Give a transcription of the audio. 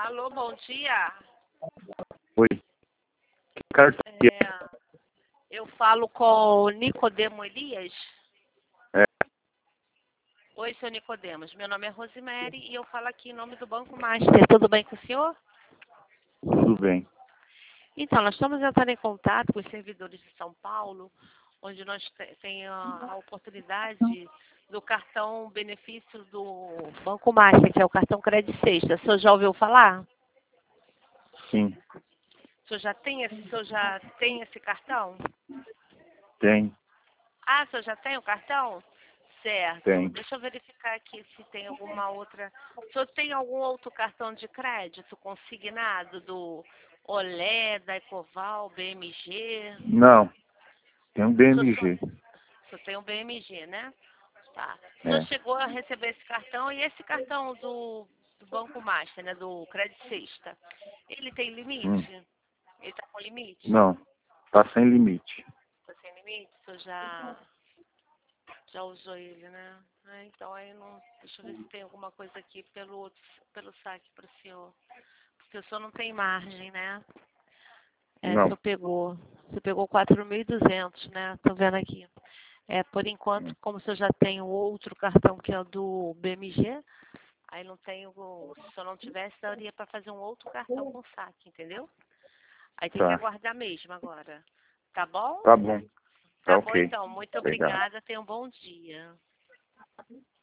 Alô, bom dia. Oi. Que cartão que é? Eu falo com o Nicodemo Elias. É. Oi, seu Nicodemos. Meu nome é Rosemary e eu falo aqui em nome do Banco Master. Tudo bem com o senhor? Tudo bem. Então, nós estamos entrando em contato com os servidores de São Paulo, onde nós temos a oportunidade do cartão benefício do Banco Master, que é o cartão Credit Sexta. O senhor já ouviu falar? Sim, O senhor já tem esse cartão? tem. Ah, o senhor já tem o cartão? Certo. Tem. Deixa eu verificar aqui se tem alguma outra. O senhor tem algum outro cartão de crédito consignado do Olé, da Ecoval, BMG? Não, tem um O BMG. senhor tem um BMG, né? Tá. O senhor É. chegou a receber esse cartão e esse cartão do Banco Master, né? Do Credit Sexta. Ele tem Hum. limite? Ele está com limite? Não, tá sem limite. Está sem limite? O senhor já usou ele, né? Ah, então aí não. Deixa eu ver se tem alguma coisa aqui pelo saque para o senhor. Porque o senhor não tem margem, né? É, o Não. senhor pegou. Você pegou 4.200, né? Tô vendo aqui. É, por enquanto, como o senhor já tem o outro cartão que é o do BMG, aí não tem o. Se o senhor não tivesse, daria para fazer um outro cartão com saque, entendeu? Aí tem que Tá. aguardar mesmo agora. Tá bom? Tá bom. Tá Tá bom ok. então. Muito Obrigado. obrigada. Tenha um bom dia.